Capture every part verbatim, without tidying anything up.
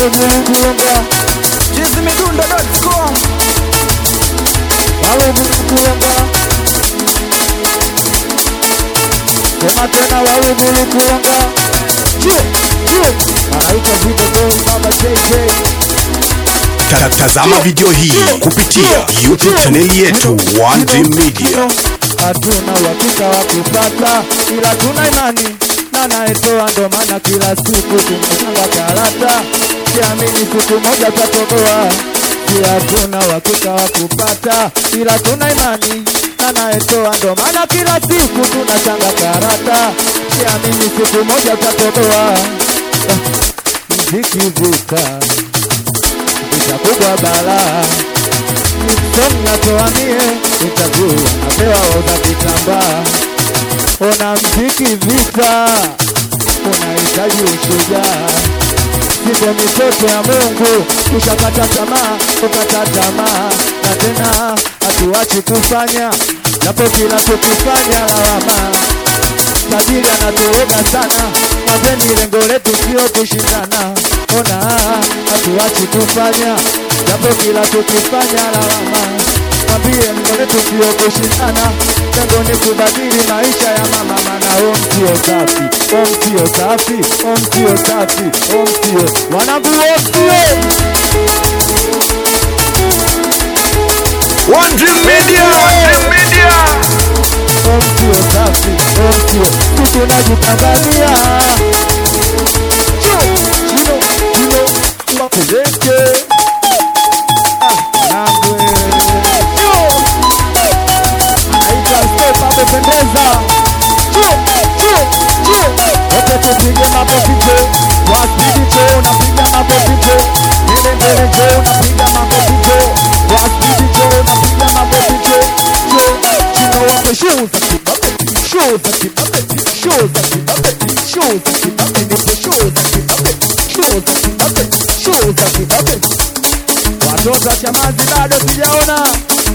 wawe mkuonga Jizi Midundo dot com. wawe mkuonga sema tena wawe mkuonga juu juu anaitwa Video Boy Baba J J. Tazama video hii kupitia YouTube channel yetu one dream media. Hatuna uhakika wa kupata ila tuna imani na naetoa, ndo maana kila siku tunapanga karata, siamini siku moja tatoboa. Hatuna uhakika wa kupata ila tuna imani na naetoa, ndo maana kila siku tunachanga karata, siamini siku moja tatoboa. Mziki vita vita kubwa balaa, Nisomna toamie, nitakuwa napewa oza vitambaa. Ona mziki vita, unahitaji ushujaa. Siko mitoto ya Mungu, ushakata tamaa, ukata tamaa. Na tena, hatuachi kufanya, japo kila tukifanya lawama. Tajiri anatuoga sana, mwazeni lengo letu sio kushindana. Ona, hatuachi kufanya, japo kila tukifanya lawama. Mwambie mkone tusio kushindana, lengo ni kubadili maisha ya mama. Mana om sio safi, om sio safi, om sio safi, om sio wanangu wote. One Dream Media, One Dream Media. Om sio safi, om sio sisi tunajipambania. Chino, chino, chino, wapeleke pendeza. Chio, chio, chio. Wote tupige makofi jo. Wasipigi jo, napiga makofi jo. Nile mbele jo, napiga makofi jo. Wasipigi jo, napiga makofi jo. Jo, chino wape show za kibabe. Show za kibabe. Show za kibabe. Show za kibabe. Nipe show za kibabe. Show za kibabe. Show za kibabe. Watoto wa Chamazi bado sijaona.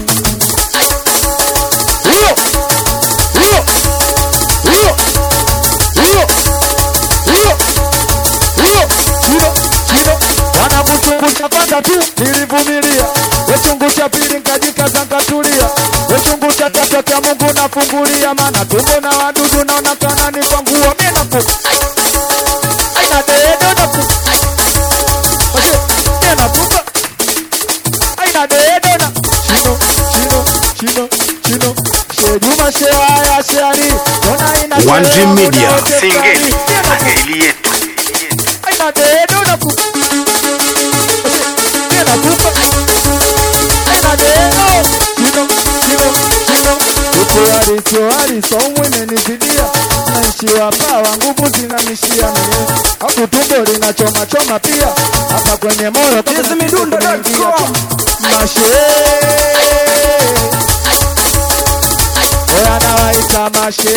Huyo Huyo, huyo, huyo, huyo, huyo, chino, chino. Wanakuchungusha kwanza tu, nilivumilia. Wechungusha pili nkajikaza nkatulia. Wechungusha tatu kia Mungu nafungulia. Mana tumbo na wadudu naonekana ni kwa nguo. Mie nafu aina deedo nafu Oje, mie nafuka aina deedo na chino, chino, chino, chino. Juma Shea Sheari One Dream Media Singeli Singeli yetu aina dedo na ku tena kupa aina dedo chino chino chino ukoari soari somwe nenizidia naishiwa pawa nguvu zinamishia mwenyewe hapo tumbo linachoma choma pia hapa kwenye moyo Jizi Midundo dot com. Mashe Oya na waita mashe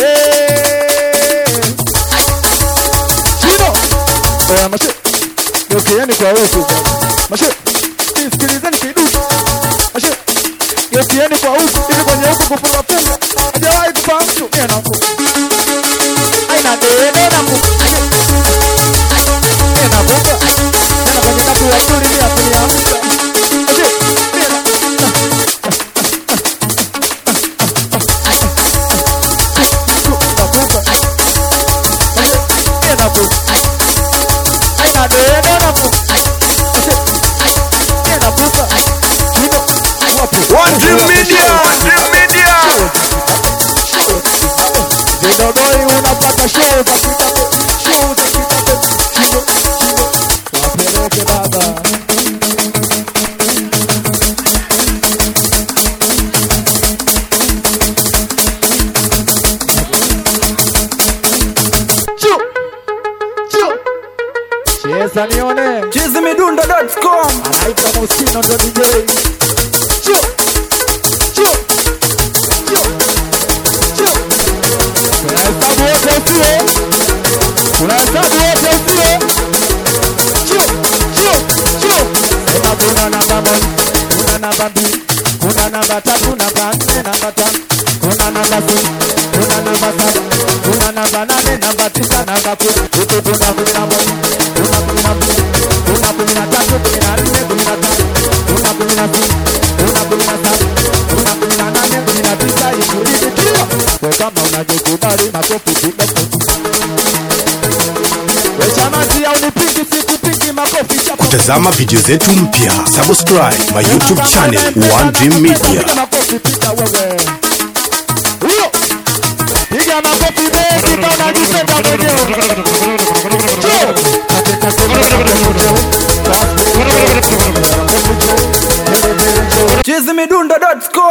Chino Oya mashe Yokieni kwa uku Mashe Isikilizeni kiduku Mashe Yokieni kwa uku Ili kwenye uku kufunga funga Ajawai kupa mtu Mie na uku Aina dedo na mu Mie na kuka Nena kwenye kapu ya tuli Mie apuni ya mta Mashe Mie na One Dream Media, One Dream Media. Video Boy unapata show za kitabu, show za kitabu. Chino, chino, wapeleke baba. Chio, chio. Cheza nione. Jizi Midundo dot com. Anaitwa Moschino ndo D J. Chio, chio, chio, chio. Unahesabu wote usio. Unahesabu wote usio. Chio, chio, chio. Sema kuna namba moja, kuna namba mbili, kuna namba tatu, namba nne, namba tano, kuna namba sita, kuna namba saba, kuna namba nane, namba tisa, namba kumi. Huku kuna kumi na moja, kuna kumi na mbili, kuna kumi na tatu. nikubali makofi piga we chamazi au nipingi sikupingi makofi chapa Kutazama video zetu mpya, subscribe my YouTube channel One Dream Media. piga makofi piga wewe huyo piga makofi beki kama unajipenda mwenyewe Chizimidundo dot com.